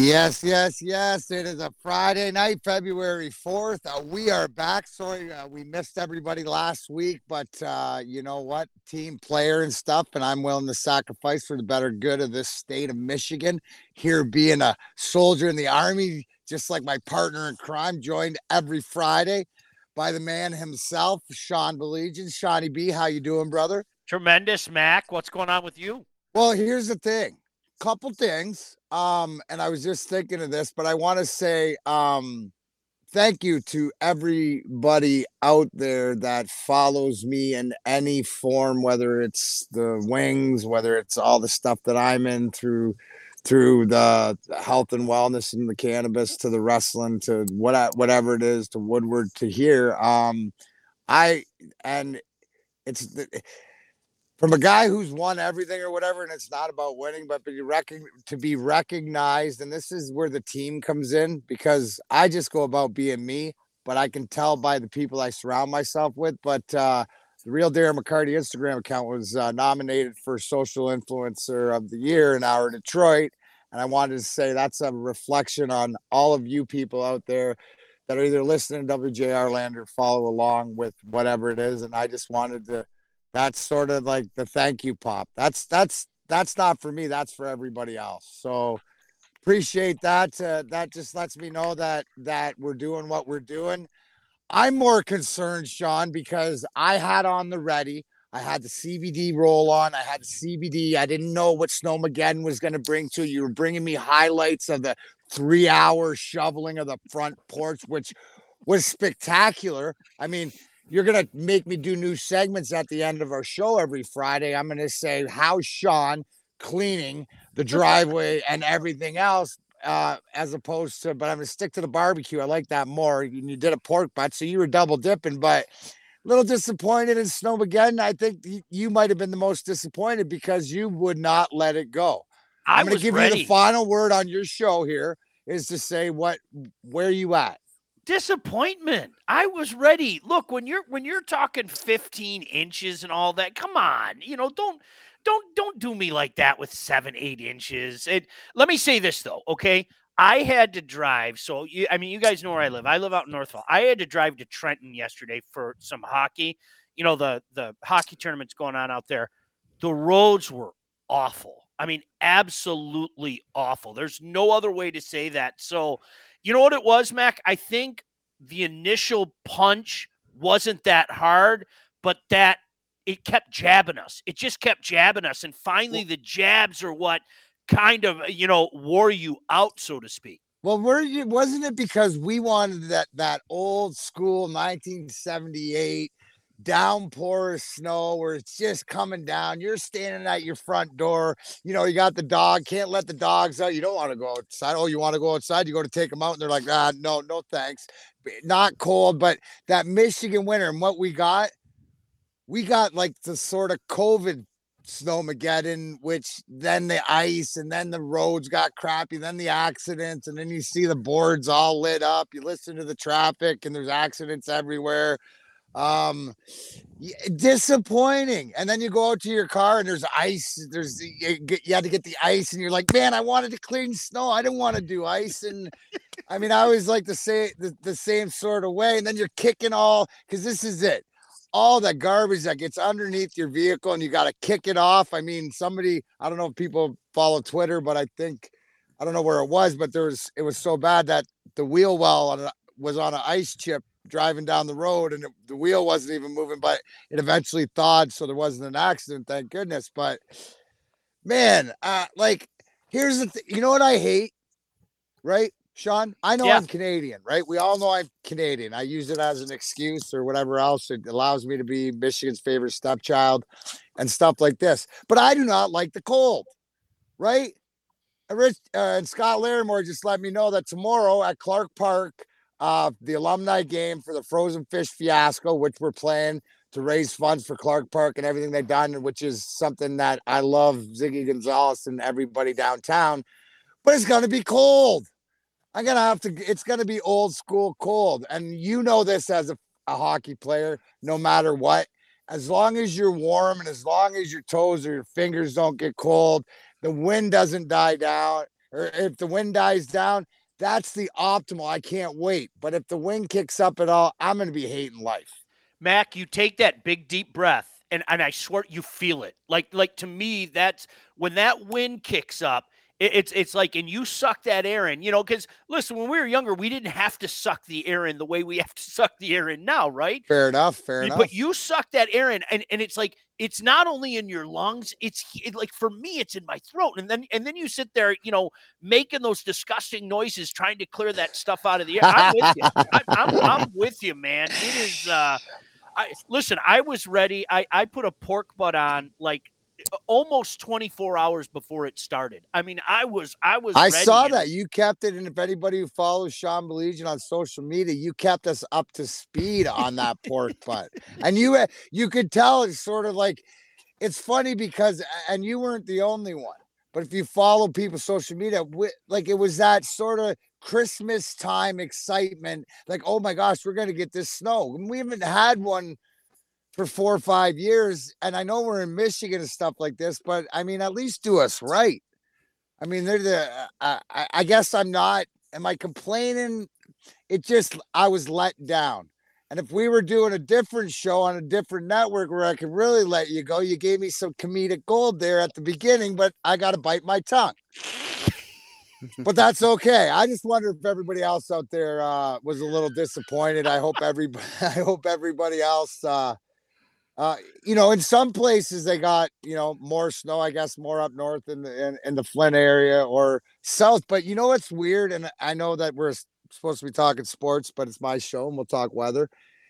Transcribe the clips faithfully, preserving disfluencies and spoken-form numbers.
Yes, yes, yes. It is a Friday night, February fourth. Uh, we are back. Sorry, uh, we missed everybody last week, but uh, you know what? Team player and stuff, and I'm willing to sacrifice for the better good of this state of Michigan. Here, being a soldier in the Army, just like my partner in crime, joined every Friday by the man himself, Sean Belegian. Shawnee B, how you doing, brother? Tremendous, Mac. What's going on with you? Well, here's the thing. Couple things. Um, and I was just thinking of this, but I want to say um thank you to everybody out there that follows me in any form, whether it's the wings, whether it's all the stuff that I'm in through through the health and wellness and the cannabis to the wrestling to what whatever it is to Woodward to here. Um, I and it's the, from a guy who's won everything or whatever, and it's not about winning, but be rec- to be recognized. And this is where the team comes in because I just go about being me, but I can tell by the people I surround myself with. But uh, the Real Darren McCarty Instagram account was uh, nominated for Social Influencer of the Year in our Detroit. And I wanted to say that's a reflection on all of you people out there that are either listening to W J R Land or follow along with whatever it is. And I just wanted to that's sort of like the thank you pop. That's that's that's not for me. That's for everybody else. So appreciate that. Uh, that just lets me know that that we're doing what we're doing. I'm more concerned, Sean, because I had on the ready. I had the C B D roll on. I had the C B D. I didn't know what Snowmageddon was going to bring to you. You were bringing me highlights of the three hour shoveling of the front porch, which was spectacular. I mean, you're going to make me do new segments at the end of our show every Friday. I'm going to say, how's Sean cleaning the driveway and everything else, uh, as opposed to, but I'm going to stick to the barbecue. I like that more. You, you did a pork butt, so you were double dipping, but a little disappointed in Snowmageddon. I think you might have been the most disappointed because you would not let it go. I I'm going to was give you the ready. final word on your show here is to say what, where you at? Disappointment. I was ready. Look, when you're when you're talking fifteen inches and all that, come on. You know, don't don't don't do me like that with seven, eight inches. And let me say this though, okay? I had to drive. So you, I mean, you guys know where I live. I live out in Northville. I had to drive to Trenton yesterday for some hockey. You know, the the hockey tournament's going on out there. The roads were awful. I mean, absolutely awful. There's no other way to say that. So you know what it was, Mac? I think the initial punch wasn't that hard, but that it kept jabbing us. It just kept jabbing us. And finally, the jabs are what kind of, you know, wore you out, so to speak. Well, were you, wasn't it because we wanted that that old school nineteen seventy-eight downpour of snow where it's just coming down? You're standing at your front door. You know, you got the dog, can't let the dogs out. You don't want to go outside. Oh, you want to go outside? You go to take them out, and they're like, ah, no, no, thanks. Not cold, but that Michigan winter and what we got, we got like the sort of COVID Snowmageddon, which then the ice and then the roads got crappy, then the accidents, and then you see the boards all lit up. You listen to the traffic and there's accidents everywhere. Um, disappointing. And then you go out to your car and there's ice. There's you, you had to get the ice, and you're like, man, I wanted to clean snow. I didn't want to do ice. And I mean, I always like to say the, the same sort of way. And then you're kicking all because this is it all that garbage that gets underneath your vehicle and you got to kick it off. I mean, somebody, I don't know if people follow Twitter, but I think, I don't know where it was, but there was, it was so bad that the wheel well on a, was on an ice chip driving down the road and it, the wheel wasn't even moving, but it eventually thawed. So there wasn't an accident, thank goodness. But man, uh, like, here's the thing, you know what I hate, right? Sean, I know Yeah. I'm Canadian, right? We all know I'm Canadian. I use it as an excuse or whatever else. It allows me to be Michigan's favorite stepchild and stuff like this. But I do not like the cold, right? Rich uh, and Scott Larimore just let me know that tomorrow at Clark Park, uh, the alumni game for the Frozen Fish Fiasco, which we're playing to raise funds for Clark Park and everything they've done, which is something that I love Ziggy Gonzalez and everybody downtown. But it's going to be cold. I'm going to have to, it's going to be old school cold. And you know this as a, a hockey player, no matter what, as long as you're warm and as long as your toes or your fingers don't get cold, the wind doesn't die down. or if the wind dies down, that's the optimal. I can't wait. But if the wind kicks up at all, I'm going to be hating life. Mac, you take that big deep breath, and, and I swear you feel it. Like like to me, that's when that wind kicks up. It, it's it's like, and you suck that air in, you know. Because listen, when we were younger, we didn't have to suck the air in the way we have to suck the air in now, right? Fair enough. Fair enough. But you suck that air in, and, and it's like it's not only in your lungs. It's it, like for me, it's in my throat, and then and then you sit there, you know, making those disgusting noises, trying to clear that stuff out of the air. I'm with you. I, I'm I'm with you, man. It is. Uh, I, listen, I was ready. I, I put a pork butt on like almost twenty-four hours before it started. I mean, I was, I was, I ready. saw that you kept it. And if anybody who follows Sean Baligian on social media, you kept us up to speed on that pork butt. And you, you could tell it's sort of like, it's funny because, and you weren't the only one, but if you follow people's social media, like it was that sort of Christmas time excitement, like, oh my gosh, we're going to get this snow. And we haven't had one for four or five years. And I know we're in Michigan and stuff like this, but I mean, at least do us right. I mean, they're the, uh, I, I guess I'm not, am I complaining? It just, I was let down. And if we were doing a different show on a different network where I could really let you go, you gave me some comedic gold there at the beginning, but I got to bite my tongue. But that's okay. I just wonder if everybody else out there uh, was a little disappointed. I hope everybody, I hope everybody else, uh, uh, you know, in some places they got, you know, more snow, I guess, more up north in the, in, in the Flint area or south. But you know, what's weird. And I know that we're supposed to be talking sports, but it's my show and we'll talk weather.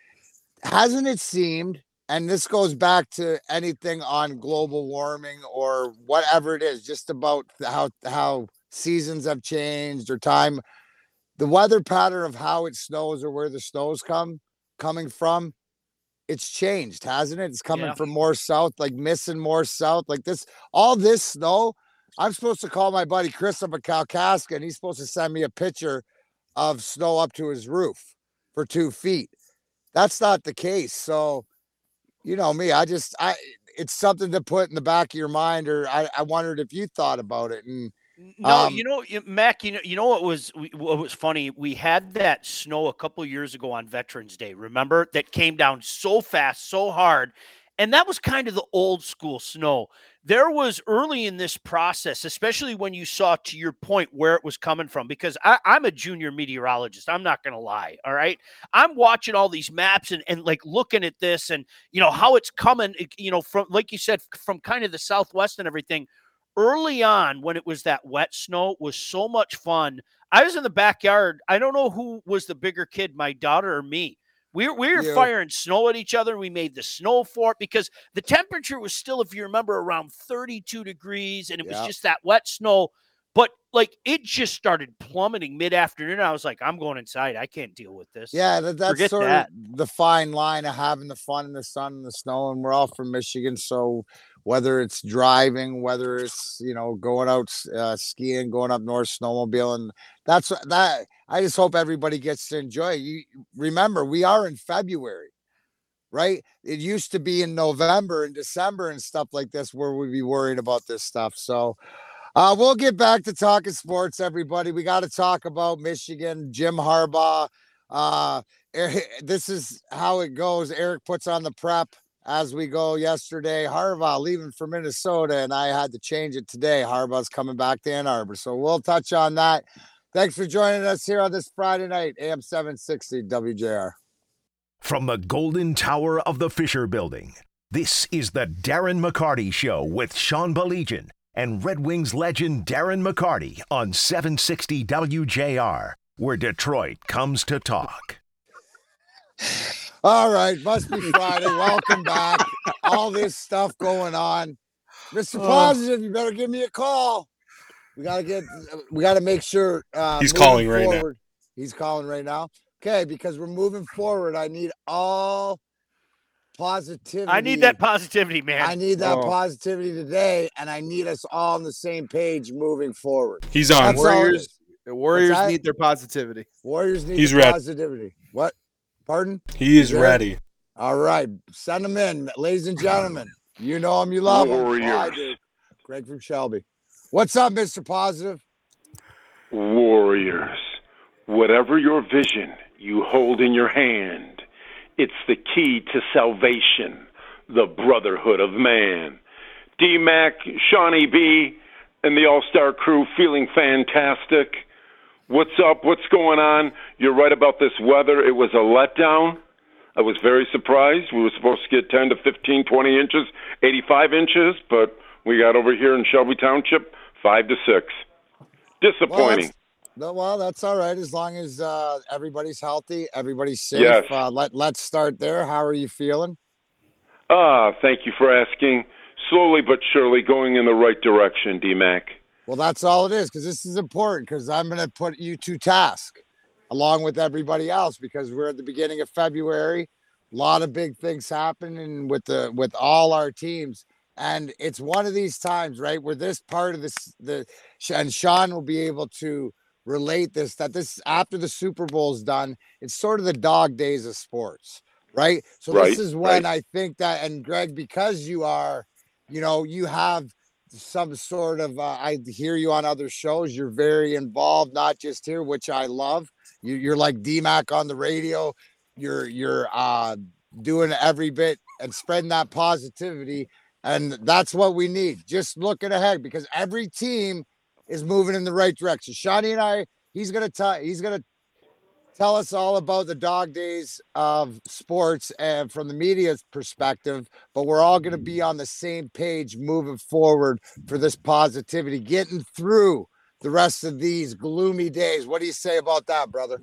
Hasn't it seemed, and this goes back to anything on global warming or whatever it is, just about how, how, seasons have changed or time, the weather pattern of how it snows or where the snows come coming from, it's changed, hasn't it? It's coming yeah. from more south, like missing more south, like this, all this snow. I'm supposed to call my buddy Chris up at Kalkaska, and he's supposed to send me a picture of snow up to his roof for two feet. That's not the case. So, you know me, I just, I, it's something to put in the back of your mind, or I, I wondered if you thought about it. And No, um, you know, Mac, you know, you know what was what was funny? We had that snow a couple years ago on Veterans Day. Remember, that came down so fast, so hard, and that was kind of the old school snow. There was early in this process, especially when you saw, to your point, where it was coming from. Because I, I'm a junior meteorologist. I'm not going to lie. All right, I'm watching all these maps and and like looking at this, and you know how it's coming. You know, from like you said, from kind of the southwest and everything. Early on, when it was that wet snow, was so much fun. I was in the backyard. I don't know who was the bigger kid, my daughter or me. We were, we were yeah. firing snow at each other. We made the snow fort because the temperature was still, if you remember, around thirty-two degrees, and it yeah. was just that wet snow. But like it just started plummeting mid-afternoon. I was like, I'm going inside. I can't deal with this. Yeah, that, that's Forget sort that. of the fine line of having the fun in the sun and the snow. And we're all from Michigan, so whether it's driving, whether it's, you know, going out uh, skiing, going up north snowmobiling, that's that. I just hope everybody gets to enjoy. You remember, we are in February, right? It used to be in November and December and stuff like this where we'd be worried about this stuff. So uh, we'll get back to talking sports, everybody. We got to talk about Michigan, Jim Harbaugh. Uh, this is how it goes. Eric puts on the prep as we go yesterday. Harbaugh leaving for Minnesota, and I had to change it today. Harbaugh's coming back to Ann Arbor. So we'll touch on that. Thanks for joining us here on this Friday night, A M seven sixty W J R. From the Golden Tower of the Fisher Building, this is the Darren McCarty Show with Sean Baligian and Red Wings legend Darren McCarty on seven sixty W J R, where Detroit comes to talk. All right, must be Friday. Welcome back. All this stuff going on. Mister Positive, you better give me a call. We gotta get. We gotta make sure. Uh, He's calling right forward. now. He's calling right now. Okay, because we're moving forward. I need all positivity. I need that positivity, man. I need that oh. positivity today, and I need us all on the same page moving forward. He's on. That's Warriors. The Warriors need their positivity. Warriors need He's the ready. positivity. What? Pardon? He is ready. All right. Send them in, ladies and gentlemen. You know him, you love him. Warriors. Oh, I do. Greg from Shelby. What's up, Mister Positive? Warriors, whatever your vision you hold in your hand, it's the key to salvation, the brotherhood of man. D-Mac, Shawnee B, and the All-Star crew feeling fantastic. What's up? What's going on? You're right about this weather. It was a letdown. I was very surprised. We were supposed to get ten to fifteen, twenty inches, eighty-five inches, but we got over here in Shelby Township, five to six. Disappointing. Well, well, that's all right as long as uh, everybody's healthy, everybody's safe. Yes. Uh, let, let's start there. How are you feeling? Ah, thank you for asking. Slowly but surely going in the right direction, D-Mac. Well, that's all it is, because this is important, because I'm going to put you to task along with everybody else, because we're at the beginning of February. A lot of big things happening with the with all our teams. And it's one of these times, right, where this part of this, the and Sean will be able to relate this, that this after the Super Bowl is done, it's sort of the dog days of sports, right? So Right, this is when right. I think that, and Greg, because you are, you know, you have some sort of, uh, I hear you on other shows, you're very involved, not just here, which I love. You, you're like D-Mac on the radio. You're, you're uh, doing every bit and spreading that positivity. And that's what we need. Just looking ahead, because every team is moving in the right direction. Shawnee and I, he's gonna tell he's gonna tell us all about the dog days of sports and from the media's perspective, but we're all gonna be on the same page moving forward for this positivity, getting through the rest of these gloomy days. What do you say about that, brother?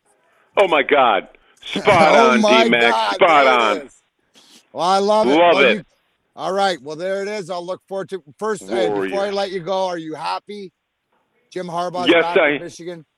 Oh, my God. Spot Oh on, my D-Mac. God, Spot there it on. is. Well, I love it. Love Well, it. you- all right. Well, there it is. I'll look forward to first. Hey, before I Warriors. let you go, are you happy? Jim Harbaugh's Yes, back I- in Michigan.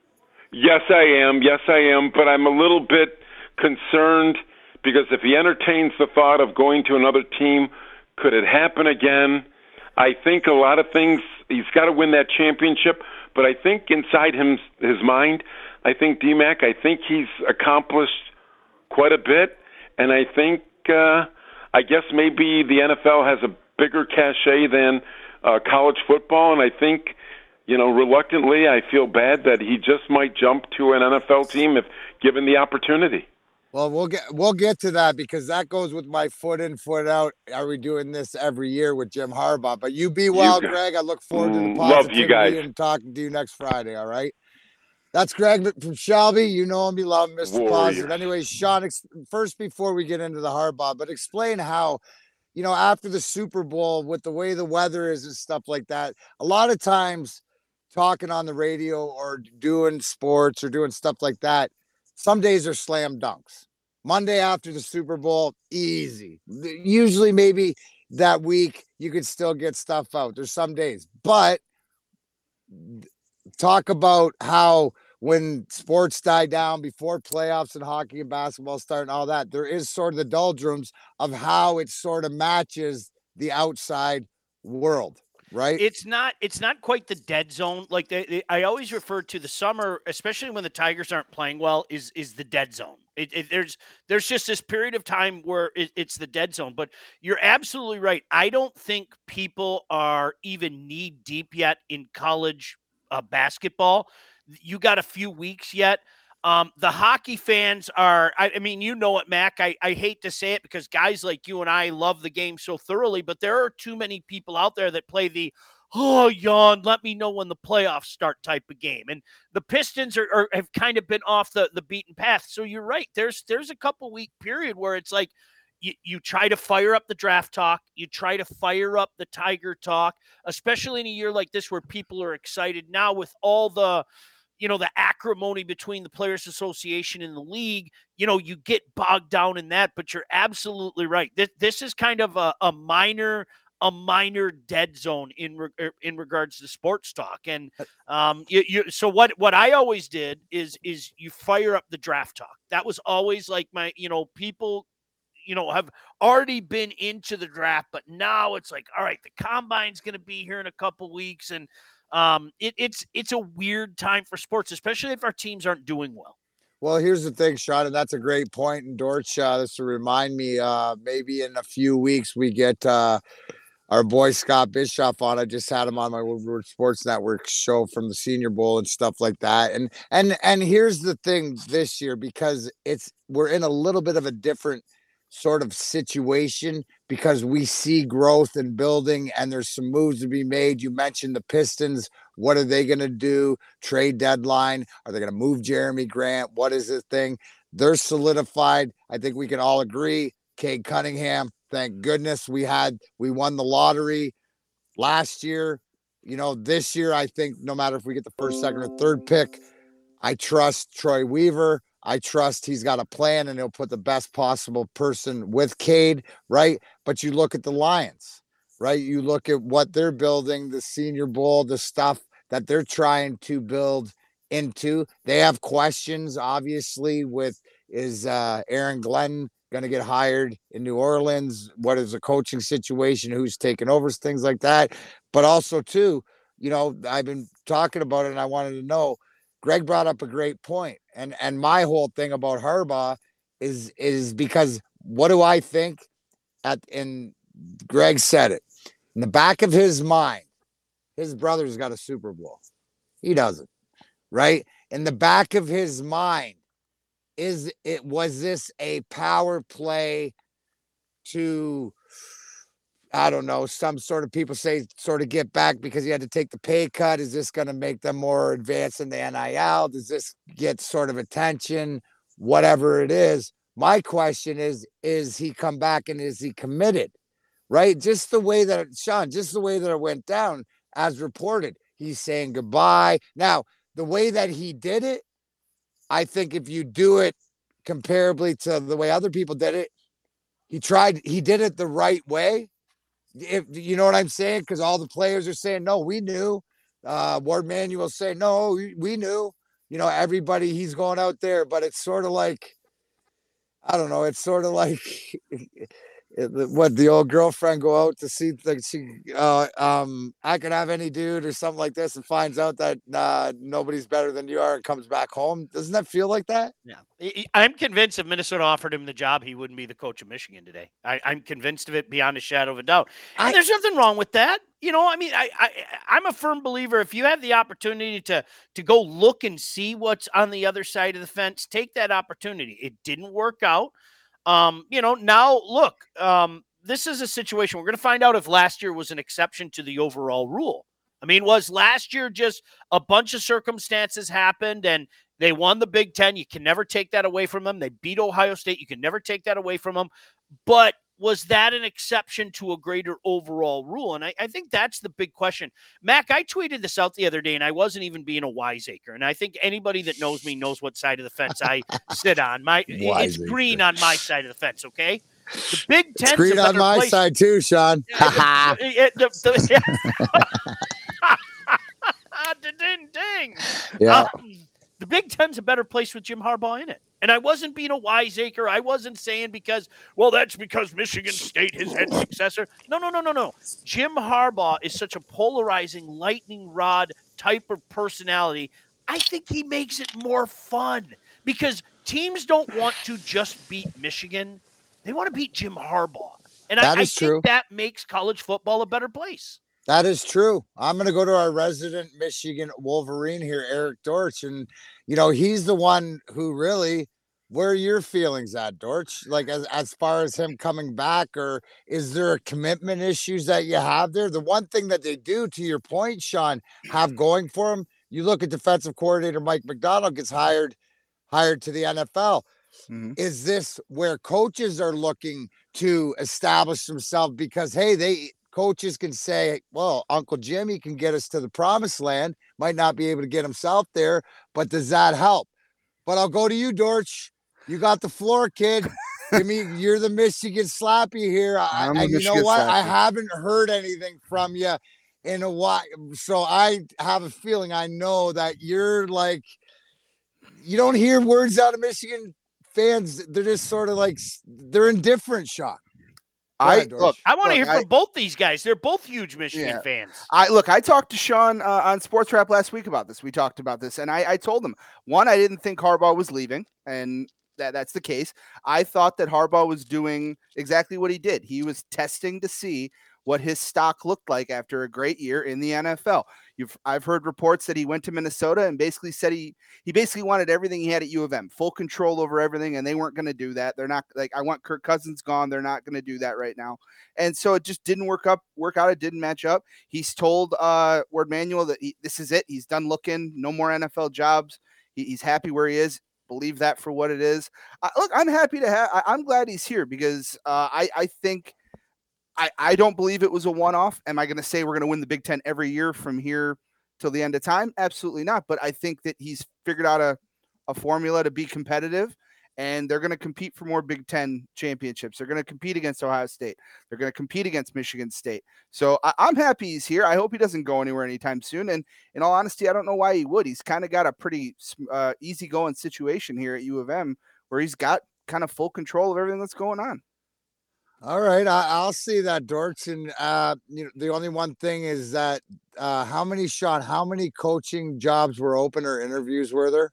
Yes, I am. Yes, I am. But I'm a little bit concerned because if he entertains the thought of going to another team, could it happen again? I think a lot of things, he's got to win that championship. But I think inside him, his mind, I think D-Mac, I think he's accomplished quite a bit. And I think, uh, I guess maybe the N F L has a bigger cachet than uh, college football. And I think, you know, reluctantly, I feel bad that he just might jump to an N F L team if given the opportunity. Well, we'll get we'll get to that, because that goes with my foot in, foot out. Are we doing this every year with Jim Harbaugh? But you be well, gu- Greg. I look forward to the Mm, love you positivity guys. and talking to you next Friday. All right. That's Greg from Shelby. You know him, you love him, Mister Positive. Warriors. Anyway, Sean, ex- first before we get into the Harbaugh, but explain how, you know, after the Super Bowl, with the way the weather is and stuff like that, a lot of times talking on the radio or doing sports or doing stuff like that, some days are slam dunks. Monday after the Super Bowl, easy. Usually, maybe that week you could still get stuff out. There's some days, but talk about how when sports die down before playoffs and hockey and basketball start and all that, there is sort of the doldrums of how it sort of matches the outside world, right? It's not it's not quite the dead zone. Like they, they- I always refer to the summer, especially when the Tigers aren't playing well, is is the dead zone. It, it, there's there's just this period of time where it, it's the dead zone. But you're absolutely right. I don't think people are even knee deep yet in college uh, basketball. You got a few weeks yet. Um, the hockey fans are, I, I mean, you know it, Mac. I, I hate to say it because guys like you and I love the game so thoroughly, but there are too many people out there that play the, oh, yawn, let me know when the playoffs start type of game. And the Pistons are, are have kind of been off the, the beaten path. So you're right. There's there's a couple week period where it's like you, you try to fire up the draft talk. You try to fire up the Tiger talk, especially in a year like this where people are excited now with all the, you know, the acrimony between the Players Association and the league. You know, you get bogged down in that, but you're absolutely right. This, this is kind of a, a minor, a minor dead zone in, re, in regards to sports talk. And um, you, you, so what, what I always did is, is you fire up the draft talk. That was always like my, you know, people, you know, have already been into the draft, but now it's like, all right, the combine's going to be here in a couple weeks. And, Um, it, it's it's a weird time for sports, especially if our teams aren't doing well. Well, here's the thing, Sean, and that's a great point. And Dorch, uh, this to remind me, uh, maybe in a few weeks we get uh, our boy Scott Bischoff on. I just had him on my Woodward Sports Network show from the Senior Bowl and stuff like that. And and and here's the thing this year, because it's we're in a little bit of a different sort of situation because we see growth and building, and there's some moves to be made. You mentioned the Pistons. What are they going to do? Trade deadline. Are they going to move Jeremy Grant? What is the thing? They're solidified. I think we can all agree. Cade Cunningham, thank goodness we had, we won the lottery last year. You know, this year, I think no matter if we get the first, second, or third pick, I trust Troy Weaver. I trust he's got a plan and he'll put the best possible person with Cade, right? But you look at the Lions, right? You look at what they're building, the Senior Bowl, the stuff that they're trying to build into. They have questions, obviously, with is uh, Aaron Glenn going to get hired in New Orleans? What is the coaching situation? Who's taking over? Things like that. But also, too, you know, I've been talking about it and I wanted to know, Greg brought up a great point. And and my whole thing about Harbaugh is is because what do I think? At and Greg said it. In the back of his mind, his brother's got a Super Bowl. He doesn't, right? In the back of his mind, is it was this a power play to, I don't know, some sort of people say sort of get back because he had to take the pay cut? Is this going to make them more advanced in the N I L? Does this get sort of attention? Whatever it is. My question is, is he come back and is he committed? Right? Just the way that, Sean, just the way that it went down as reported. He's saying goodbye. Now, the way that he did it, I think if you do it comparably to the way other people did it, he tried, he did it the right way. If you know what I'm saying? Because all the players are saying, no, we knew. Uh, Ward Manuel saying, no, we, we knew. You know, everybody, he's going out there, but it's sort of like, I don't know, it's sort of like what the old girlfriend go out to see, like she, uh, um, I could have any dude or something like this, and finds out that uh, nobody's better than you are and comes back home. Doesn't that feel like that? Yeah. I'm convinced if Minnesota offered him the job, he wouldn't be the coach of Michigan today. I, I'm convinced of it beyond a shadow of a doubt. And I, there's nothing wrong with that. You know, I mean, I, I, I'm a firm believer. If you have the opportunity to, to go look and see what's on the other side of the fence, take that opportunity. It didn't work out. Um, you know, now look, um, this is a situation. We're going to find out if last year was an exception to the overall rule. I mean, was last year just a bunch of circumstances happened and they won the Big Ten? You can never take that away from them. They beat Ohio State. You can never take that away from them. But was that an exception to a greater overall rule? And I, I think that's the big question. Mac, I tweeted this out the other day, and I wasn't even being a wiseacre. And I think anybody that knows me knows what side of the fence I sit on. My It's green on my side of the fence, okay? The Big Ten's it's green on my place. side too, Sean. Yeah, the, the, the, yeah. ding, ding. Yeah. Um, the Big Ten's a better place with Jim Harbaugh in it. And I wasn't being a wiseacre. I wasn't saying because, well, that's because Michigan State has had successor. No, no, no, no, no. Jim Harbaugh is such a polarizing lightning rod type of personality. I think he makes it more fun because teams don't want to just beat Michigan. They want to beat Jim Harbaugh. And I, I think true. that makes college football a better place. That is true. I'm going to go to our resident Michigan Wolverine here, Eric Dortch. And, you know, he's the one who really, where are your feelings at, Dortch? Like, as, as far as him coming back, or is there a commitment issues that you have there? The one thing that they do, to your point, Sean, have going for him, you look at defensive coordinator Mike Macdonald gets hired, hired to the N F L. Mm-hmm. Is this where coaches are looking to establish themselves because, hey, they coaches can say, well, Uncle Jimmy can get us to the promised land, might not be able to get himself there, but does that help? But I'll go to you, Dortch. You got the floor, kid. Give me, you're the Michigan Slappy here. I, and you know what? Slappy. I haven't heard anything from you in a while. So I have a feeling, I know that you're like, you don't hear words out of Michigan fans. They're just sort of like, they're indifferent, Sean. I ahead, look. I want to hear I, from both these guys. They're both huge Michigan yeah. fans. I look. I talked to Sean uh, on Sports Wrap last week about this. We talked about this, and I, I told him one. I didn't think Harbaugh was leaving, and that that's the case. I thought that Harbaugh was doing exactly what he did. He was testing to see what his stock looked like after a great year in the N F L. You've, I've heard reports that he went to Minnesota and basically said he, he basically wanted everything he had at U of M, full control over everything, and they weren't going to do that. They're not like, I want Kirk Cousins gone. They're not going to do that right now. And so it just didn't work up, work out. It didn't match up. He's told uh, Ward Manuel that he, this is it. He's done looking, no more N F L jobs. He, he's happy where he is. Believe that for what it is. Uh, look, I'm happy to have, I, I'm glad he's here because uh, I, I think, I, I don't believe it was a one-off. Am I going to say we're going to win the Big Ten every year from here till the end of time? Absolutely not. But I think that he's figured out a, a formula to be competitive, and they're going to compete for more Big Ten championships. They're going to compete against Ohio State. They're going to compete against Michigan State. So I, I'm happy he's here. I hope he doesn't go anywhere anytime soon. And in all honesty, I don't know why he would. He's kind of got a pretty uh, easygoing situation here at U of M where he's got kind of full control of everything that's going on. All right, I, I'll see that, Dortz. And uh, you know, the only one thing is that uh, how many, Sean, how many coaching jobs were open or interviews were there?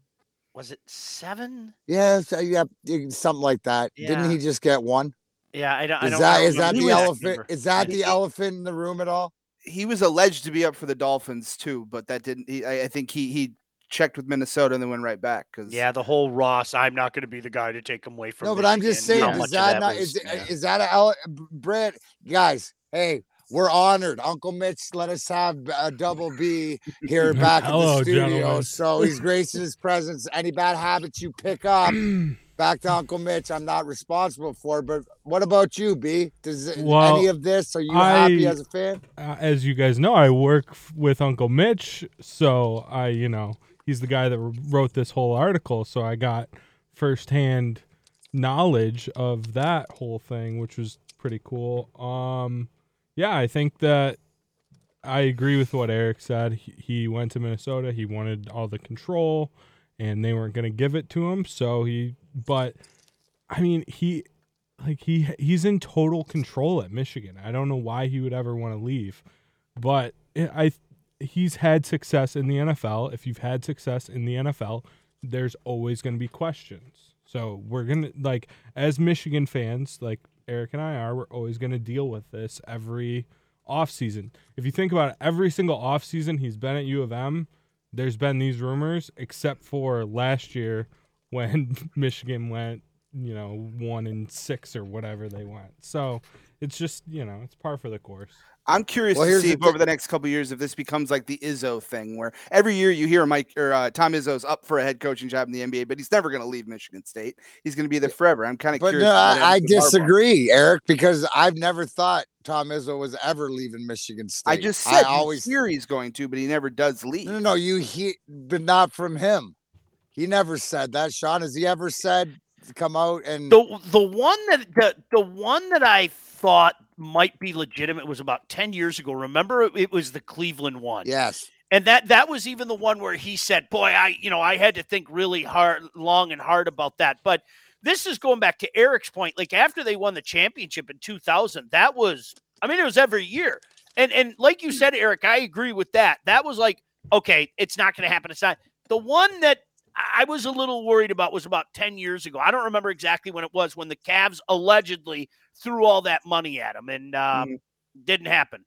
Was it seven? Yeah, so, yeah, something like that. Yeah. Didn't he just get one? Yeah, I don't. Is I don't, that I don't is that remember the exact elephant? number. Is that the He- elephant in the room at all? He was alleged to be up for the Dolphins too, but that didn't. He, I, I think he he checked with Minnesota and then went right back because Yeah, the whole Ross. I'm not going to be the guy to take him away from. No, but I'm just Michigan. saying, How is much of that not was- is yeah. is that a ele- Brett? Guys, hey, we're honored. Uncle Mitch let us have a double B here back in Hello, the studio. gentlemen. So he's gracing his presence. Any bad habits you pick up, back to Uncle Mitch. I'm not responsible for. But what about you, B? Does Well, any of this? Are you happy I- as a fan? Uh, as you guys know, I work f- with Uncle Mitch, so I, you know, he's the guy that wrote this whole article, so I got firsthand knowledge of that whole thing, which was pretty cool. Um, yeah, I think that I agree with what Eric said. He, he went to Minnesota. He wanted all the control, and they weren't going to give it to him. So he, but I mean, he, like he, he's in total control at Michigan. I don't know why he would ever want to leave, but it, I, he's had success in the N F L. If you've had success in the N F L, there's always going to be questions. So we're going to, like, as Michigan fans, like Eric and I are, we're always going to deal with this every offseason. If you think about it, every single offseason he's been at U of M, there's been these rumors, except for last year when Michigan went, you know, one and six or whatever they went. So it's just, you know, it's par for the course. I'm curious Well, to here's see the if thi- over the next couple of years if this becomes like the Izzo thing, where every year you hear Mike or uh, Tom Izzo's up for a head coaching job in the N B A, but he's never going to leave Michigan State. He's going to be there forever. I'm kind of But curious. no, how that I, I ends with Harbaugh. disagree, Eric, because I've never thought Tom Izzo was ever leaving Michigan State. I just said I you always hear he's going to, but he never does leave. No, no, no, you he, but not from him. He never said that. Sean, has he ever said to come out and The the one that the the one that I thought might be legitimate was about ten years ago. Remember, it, it was the Cleveland one. yes, And that that was even the one where he said, "Boy, I you know I had to think really hard, long and hard about that." But this is going back to Eric's point. Like after they won the championship in two thousand, that was I mean it was every year. And and like you said, Eric, I agree with that. That was like, okay, it's not going to happen. It's not the one that I was a little worried about was about ten years ago. I don't remember exactly when it was when the Cavs allegedly threw all that money at him and um, Mhm. didn't happen.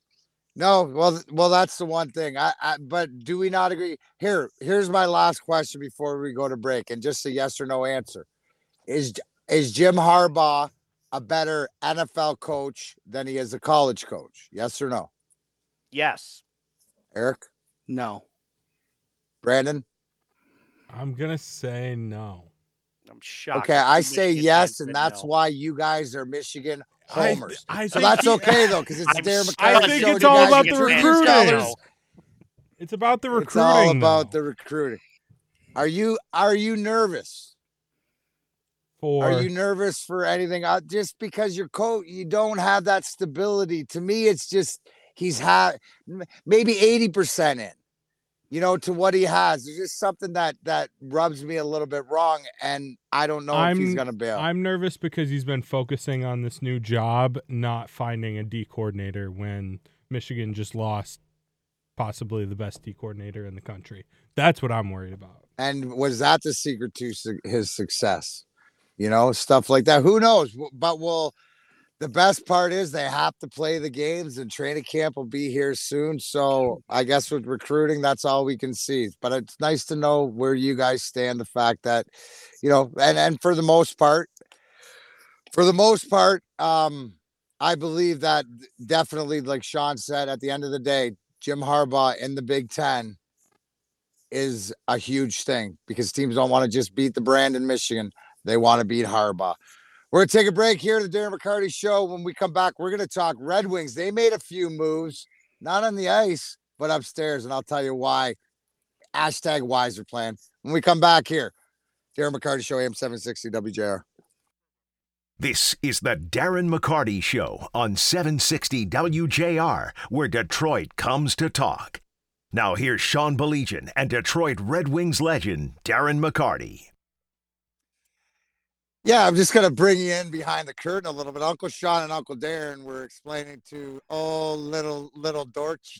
no, well, th- well, that's the one thing. I, I, but do we not agree? Here, here's my last question before we go to break, and just a yes or no answer: Is is Jim Harbaugh a better N F L coach than he is a college coach? Yes or no? Yes. Eric, No. Brandon. I'm going to say no. I'm shocked. Okay, I The say Michigan yes, fans and said that's no. why you guys are Michigan I- homers. I so think that's he- okay though, because it's I'm a Darren s- McCarty I think show. it's You all guys about are the truth recruiting. tellers. It's about the recruiting. It's all about though. the recruiting. Are you are you nervous? For Are you nervous for anything? Uh, just because your coach, you don't have that stability. To me, it's just he's had maybe eighty percent in. You know, to what he has. There's just something that that rubs me a little bit wrong, and I don't know if he's I'm- gonna bail. I'm nervous because he's been focusing on this new job, not finding a D coordinator when Michigan just lost possibly the best D coordinator in the country. That's what I'm worried about. And was that the secret to su- his success? You know, stuff like that. Who knows? W- But we'll the best part is they have to play the games, and training camp will be here soon. So I guess with recruiting, that's all we can see. But it's nice to know where you guys stand. The fact that, you know, and and for the most part, for the most part, um, I believe that definitely, like Sean said, at the end of the day, Jim Harbaugh in the Big Ten is a huge thing because teams don't want to just beat the brand in Michigan. They want to beat Harbaugh. We're going to take a break here at the Darren McCarty Show. When we come back, we're going to talk Red Wings. They made a few moves, not on the ice, but upstairs, and I'll tell you why. Hashtag Wiser Plan. When we come back here, Darren McCarty Show, A M seven sixty W J R. This is the Darren McCarty Show on seven sixty W J R, where Detroit comes to talk. Now here's Sean Baligian and Detroit Red Wings legend Darren McCarty. Yeah, I'm just going to bring you in behind the curtain a little bit. Uncle Sean and Uncle Darren were explaining to, oh, little, little Dorch,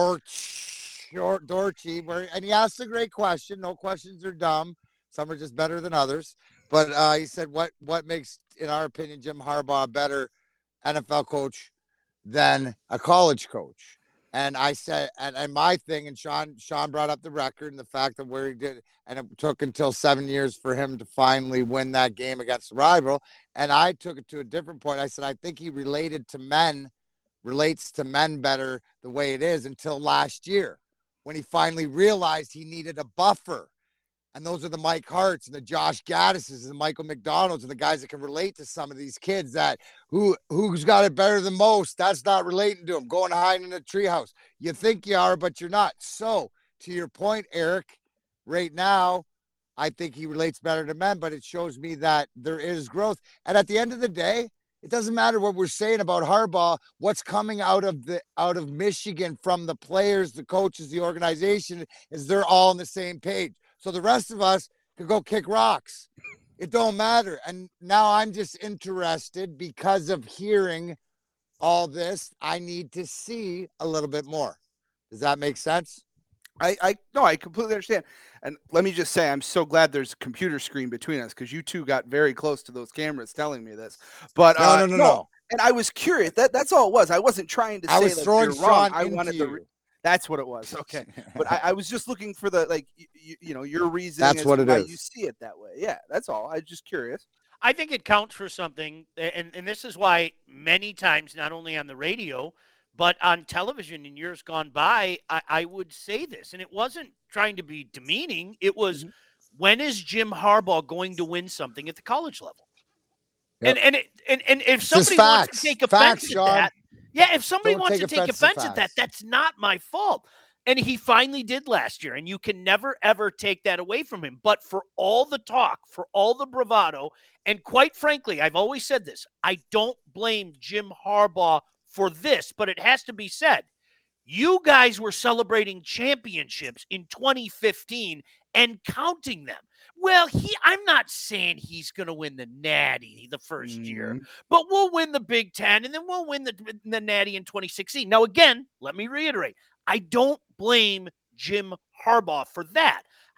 Dorch, Dor- Dorchy, where, and he asked a great question. No questions are dumb. Some are just better than others. But uh, he said, what, what makes, in our opinion, Jim Harbaugh a better N F L coach than a college coach? And I said, and, and my thing, and Sean, Sean brought up the record and the fact of where he did, and it took until seven years for him to finally win that game against the rival. And I took it to a different point. I said, I think he related to men, relates to men better the way it is until last year when he finally realized he needed a buffer. And those are the Mike Harts and the Josh Gattises and the Michael McDonalds and the guys that can relate to some of these kids that who, who's got it better than most. That's not relating to them. Going to hide in a treehouse. You think you are, but you're not. So to your point, Eric, right now, I think he relates better to men, but it shows me that there is growth. And at the end of the day, it doesn't matter what we're saying about Harbaugh. What's coming out of the out of Michigan from the players, the coaches, the organization is they're all on the same page. So the rest of us could go kick rocks. It don't matter. And now I'm just interested because of hearing all this. I need to see a little bit more. Does that make sense? I, I no, I completely understand. And let me just say, I'm so glad there's a computer screen between us because you two got very close to those cameras telling me this. But no, uh, no, no, no, no. And I was curious. That that's all it was. I wasn't trying to I say was that throwing you're wrong. Sean I into wanted you. the. That's what it was. Okay. But I, I was just looking for the, like, you, you know, your reason. That's what it is. You see it that way. Yeah, that's all. I was just curious. I think it counts for something. And, and this is why many times, not only on the radio, but on television in years gone by, I, I would say this. And it wasn't trying to be demeaning. It was, mm-hmm. when is Jim Harbaugh going to win something at the college level? Yep. And, and, it, and, and if somebody wants to take offense facts, at Sean. that, Yeah, if somebody Don't wants to take offense at that, that's not my fault. And he finally did last year, and you can never, ever take that away from him. But for all the talk, for all the bravado, and quite frankly, I've always said this, I don't blame Jim Harbaugh for this, but it has to be said. You guys were celebrating championships in twenty fifteen and counting them. Well, he I'm not saying he's going to win the Natty the first mm-hmm. year, but we'll win the Big Ten, and then we'll win the, the Natty in twenty sixteen. Now, again, let me reiterate, I don't blame Jim Harbaugh for that.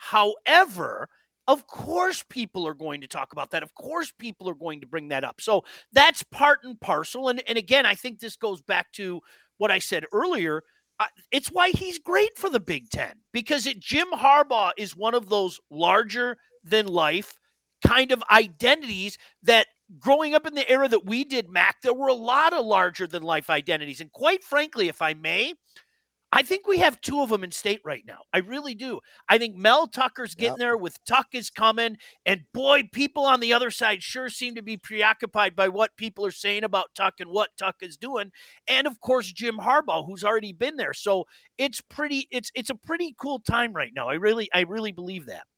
However, of course people are going to talk about that. Of course people are going to bring that up. So that's part and parcel. And, and again, I think this goes back to what I said earlier. Uh, it's why he's great for the Big Ten, because it, Jim Harbaugh is one of those larger than life kind of identities that growing up in the era that we did, Mac, there were a lot of larger than life identities. And quite frankly, if I may, I think we have two of them in state right now. I really do. I think Mel Tucker's getting yep. there with Tuck is coming. And boy, people on the other side sure seem to be preoccupied by what people are saying about Tuck and what Tuck is doing. And of course, Jim Harbaugh, who's already been there. So it's pretty, it's, it's a pretty cool time right now. I really, I really believe that.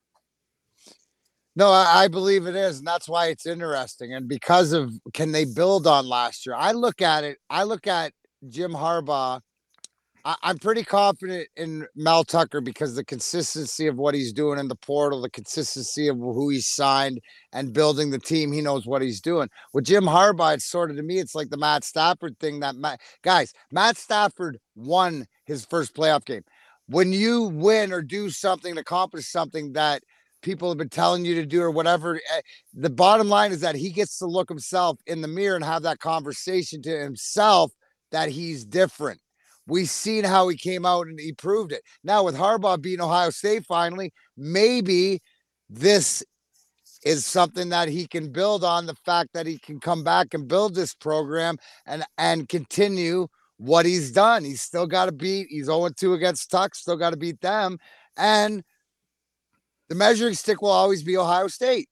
No, I, I believe it is. And that's why it's interesting. And because of, can they build on last year? I look at it. I look at Jim Harbaugh. I'm pretty confident in Mel Tucker because the consistency of what he's doing in the portal, the consistency of who he's signed and building the team, he knows what he's doing. With Jim Harbaugh, it's sort of, to me, it's like the Matt Stafford thing that, Matt, guys, Matt Stafford won his first playoff game. When you win or do something, accomplish something that people have been telling you to do or whatever. eh, The bottom line is that he gets to look himself in the mirror and have that conversation to himself that he's different. We've seen how he came out and he proved it. Now with Harbaugh beating Ohio State finally, maybe this is something that he can build on, the fact that he can come back and build this program and and continue what he's done. He's still got to beat, he's oh and two against Tuck, still got to beat them. And the measuring stick will always be Ohio State.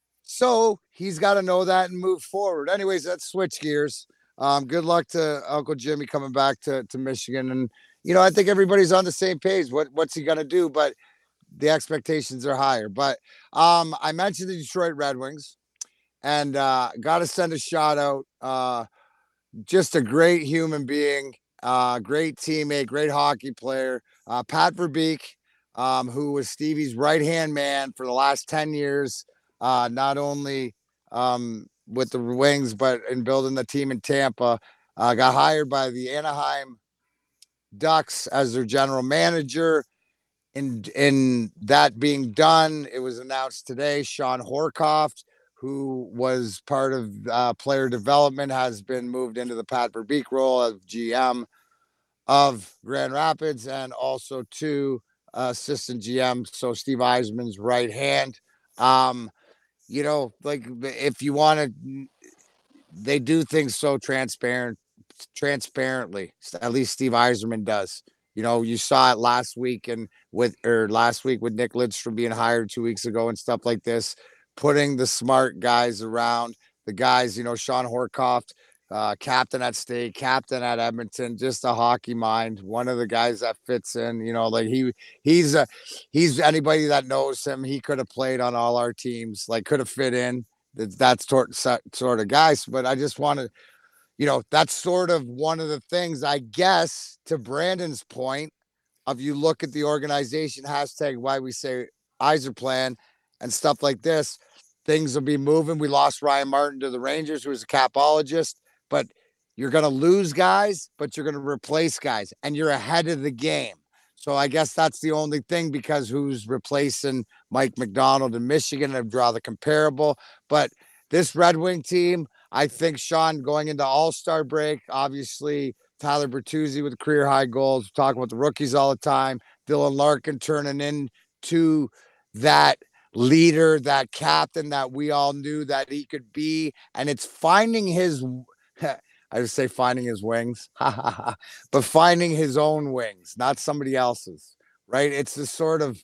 So he's got to know that and move forward. Anyways, let's switch gears. Um, good luck to Uncle Jimmy coming back to, to Michigan. And, you know, I think everybody's on the same page. What What's he going to do? But the expectations are higher. But um, I mentioned the Detroit Red Wings and uh, got to send a shout out. Uh, just a great human being, uh, great teammate, great hockey player. Uh, Pat Verbeek, um, who was Stevie's right-hand man for the last ten years, uh, not only um, with the Wings, but in building the team in Tampa, uh, got hired by the Anaheim Ducks as their general manager. In, in that being done, it was announced today, Sean Horkoff, who was part of uh, player development, has been moved into the Pat Verbeek role as G M of Grand Rapids and also two uh, assistant G Ms. So Steve Eisman's right hand. Um, you know, like if you want to, they do things so transparent, transparently. At least Steve Eisman does. You know, you saw it last week and with or last week with Nick Lidstrom being hired two weeks ago and stuff like this, putting the smart guys around the guys, you know, Sean Horkoff, uh, captain at State, captain at Edmonton, just a hockey mind, one of the guys that fits in, you know, like he he's a he's anybody that knows him, he could have played on all our teams, like could have fit in. That that's sort sort of guys. But I just want to, you know, that's sort of one of the things, I guess, to Brandon's point of you look at the organization hashtag why we say Iser plan and stuff like this, things will be moving. We lost Ryan Martin to the Rangers, who was a capologist, but you're going to lose guys, but you're going to replace guys and you're ahead of the game. So I guess that's the only thing, because who's replacing Mike McDonald in Michigan and draw the comparable. But this Red Wing team, I think Sean going into All-Star break, obviously Tyler Bertuzzi with career high goals. We talk about the rookies all the time. Dylan Larkin turning into that leader, that captain that we all knew that he could be. And it's finding his, I would say finding his wings, but finding his own wings, not somebody else's, right? It's the sort of,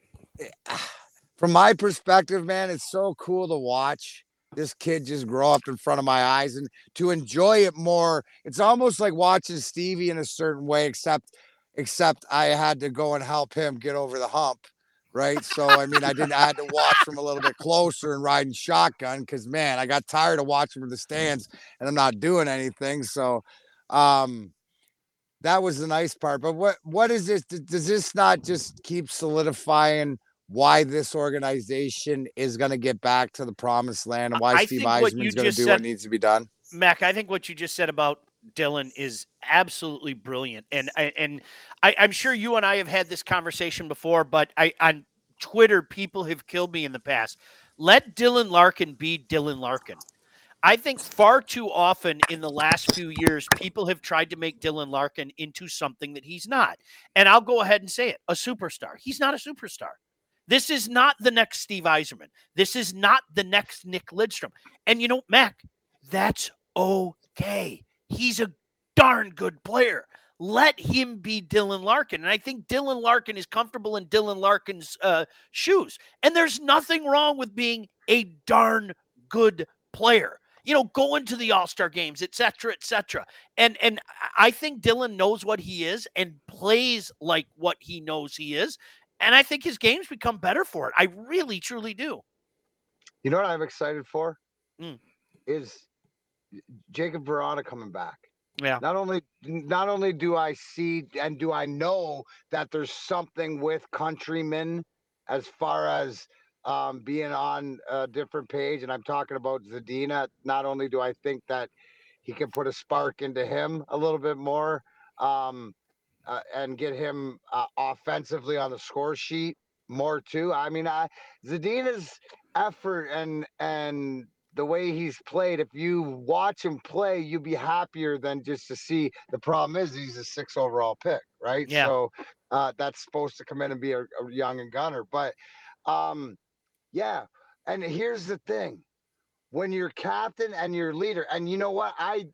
from my perspective, man, it's so cool to watch this kid just grow up in front of my eyes and to enjoy it more. It's almost like watching Stevie in a certain way, except, except I had to go and help him get over the hump. Right. So, I mean, I didn't, I had to watch from a little bit closer and riding shotgun because, man, I got tired of watching from the stands and I'm not doing anything. So, um, that was the nice part. But what, what is this? Does this not just keep solidifying why this organization is going to get back to the promised land and why I Steve think what Eisman you is going to just do said- what needs to be done? Mac, I think what you just said about Dylan is absolutely brilliant. And and I, I'm sure you and I have had this conversation before, but I on Twitter, people have killed me in the past. Let Dylan Larkin be Dylan Larkin. I think far too often in the last few years, people have tried to make Dylan Larkin into something that he's not. And I'll go ahead and say it, a superstar. He's not a superstar. This is not the next Steve Yzerman. This is not the next Nick Lidstrom. And you know, Mac, that's okay. He's a darn good player. Let him be Dylan Larkin. And I think Dylan Larkin is comfortable in Dylan Larkin's uh, shoes. And there's nothing wrong with being a darn good player. You know, going to the All-Star games, et cetera, et cetera. And, and I think Dylan knows what he is and plays like what he knows he is. And I think his games become better for it. I really, truly do. You know what I'm excited for? Mm. Is Jacob Verana coming back. Yeah. Not only not only do I see and do I know that there's something with Countryman as far as um, being on a different page, and I'm talking about Zadina. Not only do I think that he can put a spark into him a little bit more um, uh, and get him uh, offensively on the score sheet, more too. I mean, I Zadina's effort and and the way he's played. If you watch him play, you'd be happier than just to see. The problem is he's a six overall pick, right? Yeah. So uh, that's supposed to come in and be a, a young and gunner. But um, yeah. And here's the thing: when you're captain and you're leader, and you know what, I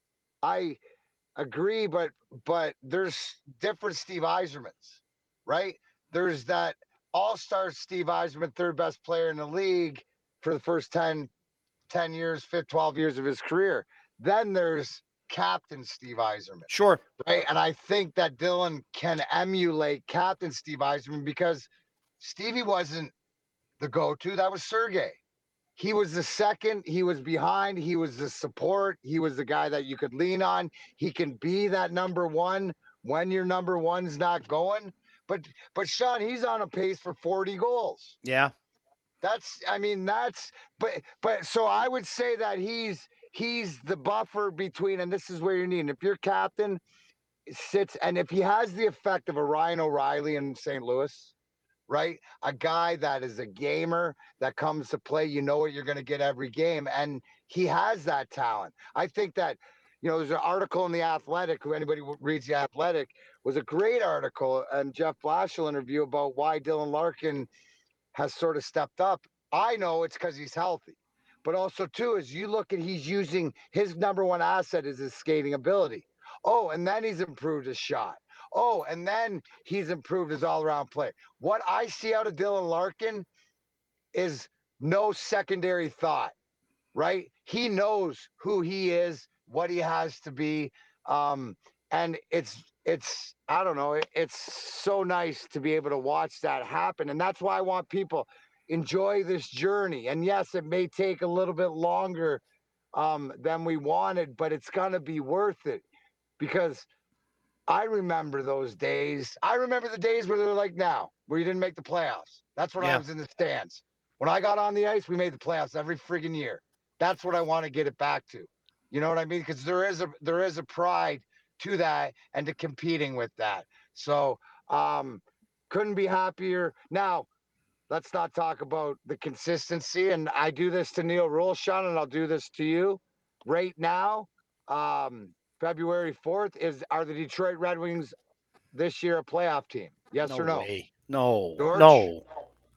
I agree, but but there's different Steve Eisermans, right? There's that all-star Steve Eiserman, third best player in the league for the first ten, ten years, fifteen, twelve years of his career. Then there's Captain Steve Eiserman, Sure. right? And I think that Dylan can emulate Captain Steve Eiserman because Stevie wasn't the go-to. That was Sergey. He was the second. He was behind. He was the support. He was the guy that you could lean on. He can be that number one when your number one's not going. But but Sean, he's on a pace for forty goals. Yeah. That's I mean that's but but so I would say that he's he's the buffer between, and this is where you're needing. If your captain sits and if he has the effect of a Ryan O'Reilly in Saint Louis, right? A guy that is a gamer that comes to play, you know what you're going to get every game. And he has that talent. I think that, you know, there's an article in The Athletic, who anybody who reads The Athletic, was a great article, and Jeff Blashill interview about why Dylan Larkin has sort of stepped up. I know it's because he's healthy. But also, too, as you look at he's using his number one asset is his skating ability. Oh, and then he's improved his shot. Oh, and then he's improved his all-around play. What I see out of Dylan Larkin is no secondary thought, right? He knows who he is, what he has to be, um, and it's it's I don't know. It, it's so nice to be able to watch that happen, and that's why I want people enjoy this journey. And yes, it may take a little bit longer um, than we wanted, but it's gonna be worth it because I remember those days. I remember the days where they're like now, where you didn't make the playoffs. That's when Yeah. I was in the stands. When I got on the ice, we made the playoffs every friggin' year. That's what I want to get it back to. You know what I mean? Because there is a there is a pride to that and to competing with that. So um couldn't be happier. Now, let's not talk about the consistency. And I do this to Neil Rolshan, and I'll do this to you right now. Um, February fourth is are the Detroit Red Wings this year a playoff team? Yes no or no? Way. No. George? No.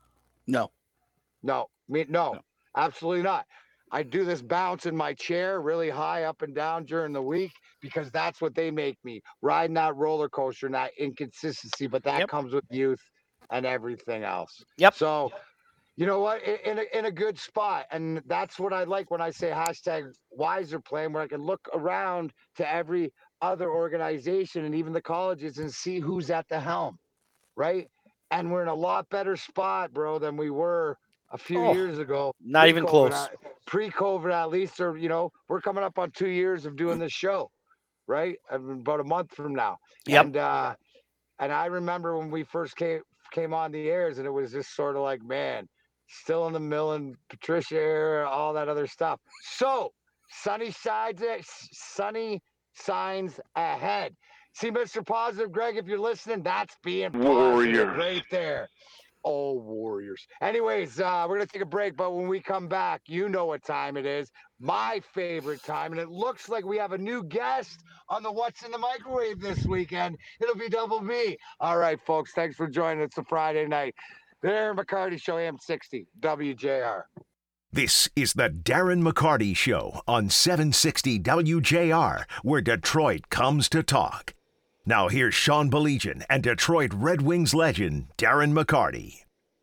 No. No, me no, No. absolutely not. I do this bounce in my chair really high up and down during the week because that's what they make me, riding that roller coaster and that inconsistency. But that Yep. comes with youth and everything else. Yep. So, you know what? In, in a in a good spot, and that's what I like when I say hashtag wiser playing, where I can look around to every other organization and even the colleges and see who's at the helm, right? And we're in a lot better spot, bro, than we were a few Oh, years ago. not even Pre-COVID, close. uh, Pre-COVID, at least, or you know, we're coming up on two years of doing this show, right? About a month from now. Yep. And uh, and I remember when we first came came on the airs, and it was just sort of like, man, still in the Millen Patricia era, all that other stuff. So sunny sides, sunny signs ahead. See, Mister Positive, Greg, if you're listening, that's being positive Warriors. right there. Oh, Warriors. Anyways, uh, we're going to take a break, but when we come back, you know what time it is. My favorite time, and it looks like we have a new guest on the What's in the Microwave this weekend. It'll be Double B. All right, folks, thanks for joining. It's a Friday night. The Darren McCarty Show, A M sixty, W J R. This is the Darren McCarty Show on seven sixty W J R, where Detroit comes to talk. Now here's Sean Baligian and Detroit Red Wings legend Darren McCarty.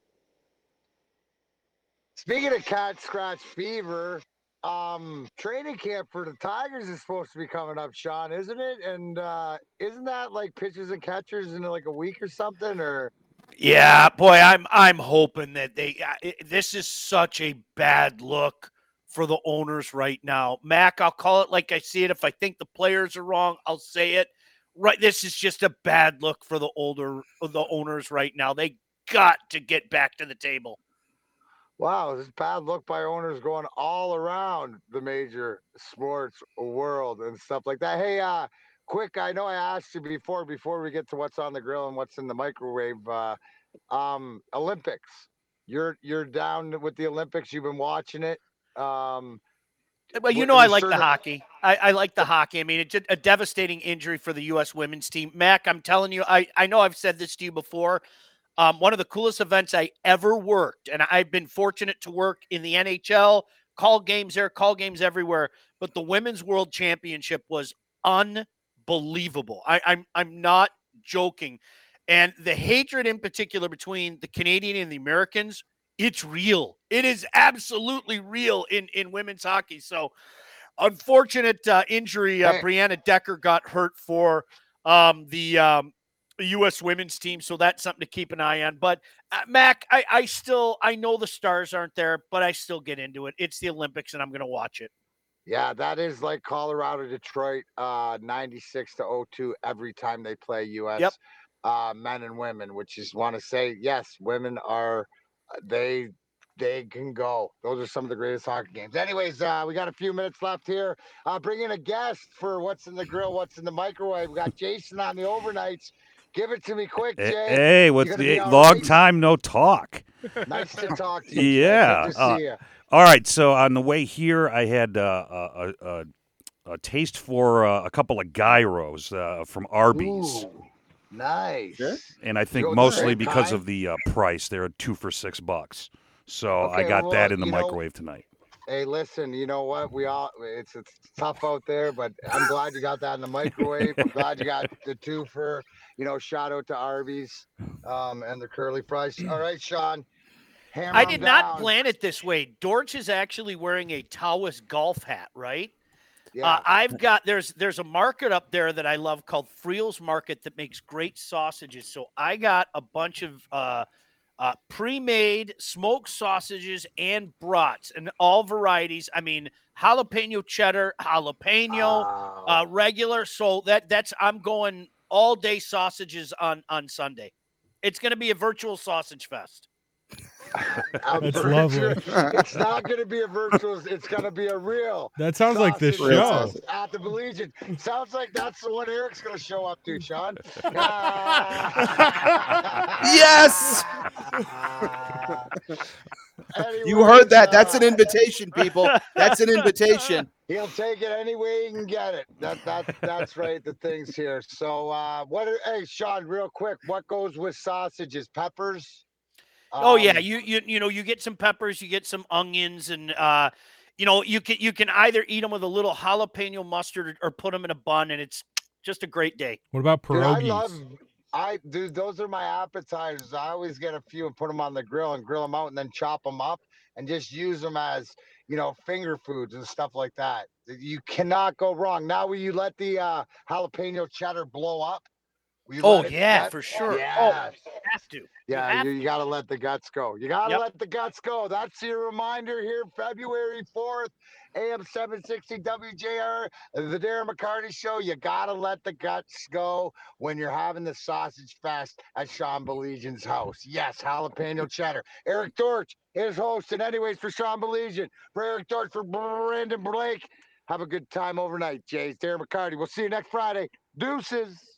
Speaking of cat scratch fever, um, training camp for the Tigers is supposed to be coming up, Sean, isn't it? And uh, isn't that like pitchers and catchers in like a week or something? Or Yeah, boy, I'm I'm hoping that they. Uh, it, this is such a bad look for the owners right now. Mac, I'll call it like I see it. If I think the players are wrong, I'll say it. Right, this is just a bad look for the older the owners right now. They got to get back to the table. wow, this bad look by owners going all around the major sports world and stuff like that. Hey, uh, quick, I know I asked you before before we get to what's on the grill and what's in the microwave. Uh, Um, Olympics. You're you're down with the Olympics. You've been watching it. Um, Well, you we're- know I we're like sure the to- hockey. I, I like the hockey. I mean, it's a, a devastating injury for the U S women's team. Mac, I'm telling you, I, I know I've said this to you before. Um, one of the coolest events I ever worked, and I've been fortunate to work in the N H L, call games there, call games everywhere. But the Women's World Championship was unbelievable. I, I'm I'm not joking. And the hatred in particular between the Canadian and the Americans, it's real. It is absolutely real in, in women's hockey. So unfortunate uh, injury. Uh, Hey. Brianna Decker got hurt for um, the um, U S women's team. So that's something to keep an eye on. But uh, Mac, I, I still, I know the stars aren't there, but I still get into it. It's the Olympics and I'm going to watch it. Yeah, that is like Colorado, Detroit, uh, ninety-six to oh two every time they play U S Yep. uh, men and women, which is want to say, yes, women are, they, they can go. Those are some of the greatest hockey games. Anyways, uh, we got a few minutes left here. Uh, bring in a guest for what's in the grill, what's in the microwave. We got Jason on the overnights. Give it to me quick, Hey, Jay. hey, what's gonna the be all long right? time no talk? Nice to talk to you. Jay. Yeah, Good to uh, see you. All right, so on the way here, I had uh, a, a, a taste for uh, a couple of gyros uh, from Arby's, Ooh, nice. and I think go to the mostly same because kind? of the uh, price, they're two for six bucks. So I Okay, got well, that in the you know- microwave tonight. Hey, listen, you know what? We all, it's, it's tough out there, but I'm glad you got that in the microwave. I'm glad you got the two for, you know, shout out to Arby's um, and the curly fries. All right, Sean. Hammer I 'em did not down. plan it this way. Dortch is actually wearing a Taoist golf hat, right? Yeah. Uh, I've got there's there's a market up there that I love called Friel's Market that makes great sausages. So I got a bunch of uh, uh, pre-made smoked sausages and brats and all varieties. I mean, jalapeno cheddar, jalapeno, Wow. uh, regular. So that that's I'm going all day sausages on on Sunday. It's going to be a virtual sausage fest. A That's virtual- lovely. It's not going to be a virtual. It's going to be a real. That sounds like this sausage show. fest at the Legion. Sounds like that's the one Eric's going to show up to, Sean. Yes! You heard that. That's an uh, invitation, people. That's an invitation. He'll take it any way he can get it. That that that's right. The things here. So uh, what? Are, hey, Sean, real quick, what goes with sausages? Peppers. Oh yeah, Um, you you you know you get some peppers, you get some onions, and uh, you know you can you can either eat them with a little jalapeno mustard or put them in a bun, and it's just a great day. What about Dude, I pierogies? love. I dude, those are my appetizers. I always get a few and put them on the grill and grill them out, and then chop them up and just use them as, you know, finger foods and stuff like that. You cannot go wrong. Now, will you let the uh, jalapeno cheddar blow up? Will you Oh let it yeah, set? for sure. Yes. Oh, you have to. Yeah, have you, you got to let the guts go. You got to Yep. let the guts go. That's your reminder here, February fourth, A M seven sixty W J R, the Darren McCarty Show. You got to let the guts go when you're having the sausage fest at Sean Belegian's house. Yes, jalapeno cheddar. Eric Dortch is hosting. Anyways, for Sean Belegian, for Eric Dortch, for Brandon Blake. Have a good time overnight, Jays. Darren McCarty. We'll see you next Friday. Deuces.